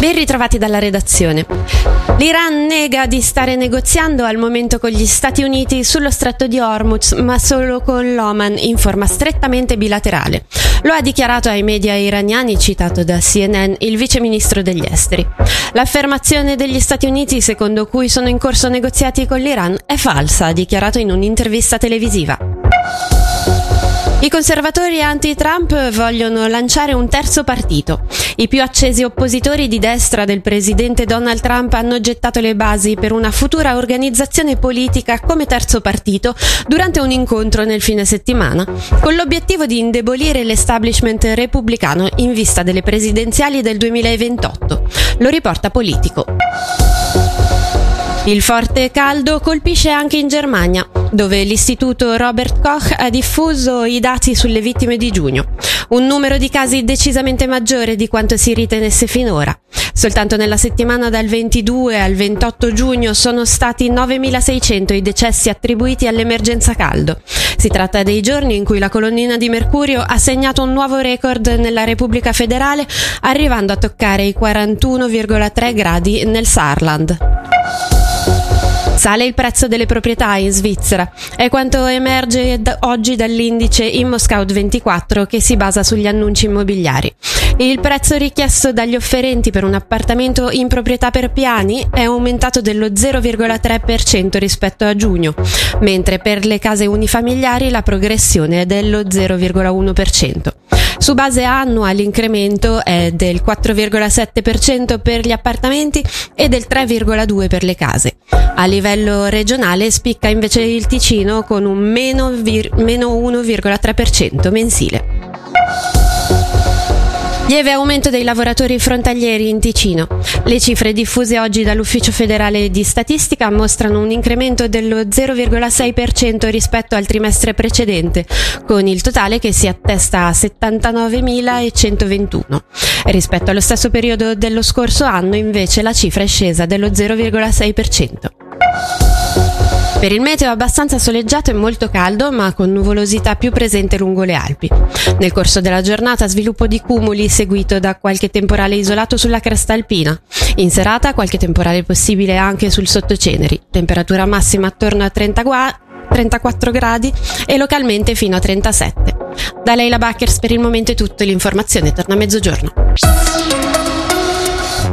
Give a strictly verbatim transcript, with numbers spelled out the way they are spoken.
Ben ritrovati dalla redazione. L'Iran nega di stare negoziando al momento con gli Stati Uniti sullo stretto di Hormuz, ma solo con l'Oman in forma strettamente bilaterale. Lo ha dichiarato ai media iraniani, citato da C N N, il vice ministro degli esteri. L'affermazione degli Stati Uniti, secondo cui sono in corso negoziati con l'Iran, è falsa, ha dichiarato in un'intervista televisiva. I conservatori anti-Trump vogliono lanciare un terzo partito. I più accesi oppositori di destra del presidente Donald Trump hanno gettato le basi per una futura organizzazione politica come terzo partito durante un incontro nel fine settimana, con l'obiettivo di indebolire l'establishment repubblicano in vista delle presidenziali del duemilaventotto. Lo riporta Politico. Il forte caldo colpisce anche in Germania, dove l'istituto Robert Koch ha diffuso i dati sulle vittime di giugno, un numero di casi decisamente maggiore di quanto si ritenesse finora. Soltanto nella settimana dal ventidue al ventotto giugno sono stati novemilaseicento i decessi attribuiti all'emergenza caldo. Si tratta dei giorni in cui la colonnina di mercurio ha segnato un nuovo record nella Repubblica Federale, arrivando a toccare i quarantuno virgola tre gradi nel Saarland. Sale il prezzo delle proprietà in Svizzera, è quanto emerge d- oggi dall'indice ImmoScout ventiquattro che si basa sugli annunci immobiliari. Il prezzo richiesto dagli offerenti per un appartamento in proprietà per piani è aumentato dello zero virgola tre per cento rispetto a giugno, mentre per le case unifamiliari la progressione è dello zero virgola uno per cento. Su base annua l'incremento è del quattro virgola sette per cento per gli appartamenti e del tre virgola due per cento per le case. A livello regionale spicca invece il Ticino con un meno, vir- meno uno virgola tre per cento mensile. Lieve aumento dei lavoratori frontalieri in Ticino. Le cifre diffuse oggi dall'Ufficio federale di statistica mostrano un incremento dello zero virgola sei per cento rispetto al trimestre precedente, con il totale che si attesta a settantanovemilacentoventuno. Rispetto allo stesso periodo dello scorso anno, invece, la cifra è scesa dello zero virgola sei per cento. Per il meteo abbastanza soleggiato e molto caldo, ma con nuvolosità più presente lungo le Alpi. Nel corso della giornata sviluppo di cumuli seguito da qualche temporale isolato sulla cresta alpina. In serata qualche temporale possibile anche sul sottoceneri. Temperatura massima attorno a trenta, trentaquattro gradi e localmente fino a trentasette. Da Leila Backers per il momento è tutto, l'informazione torna a mezzogiorno.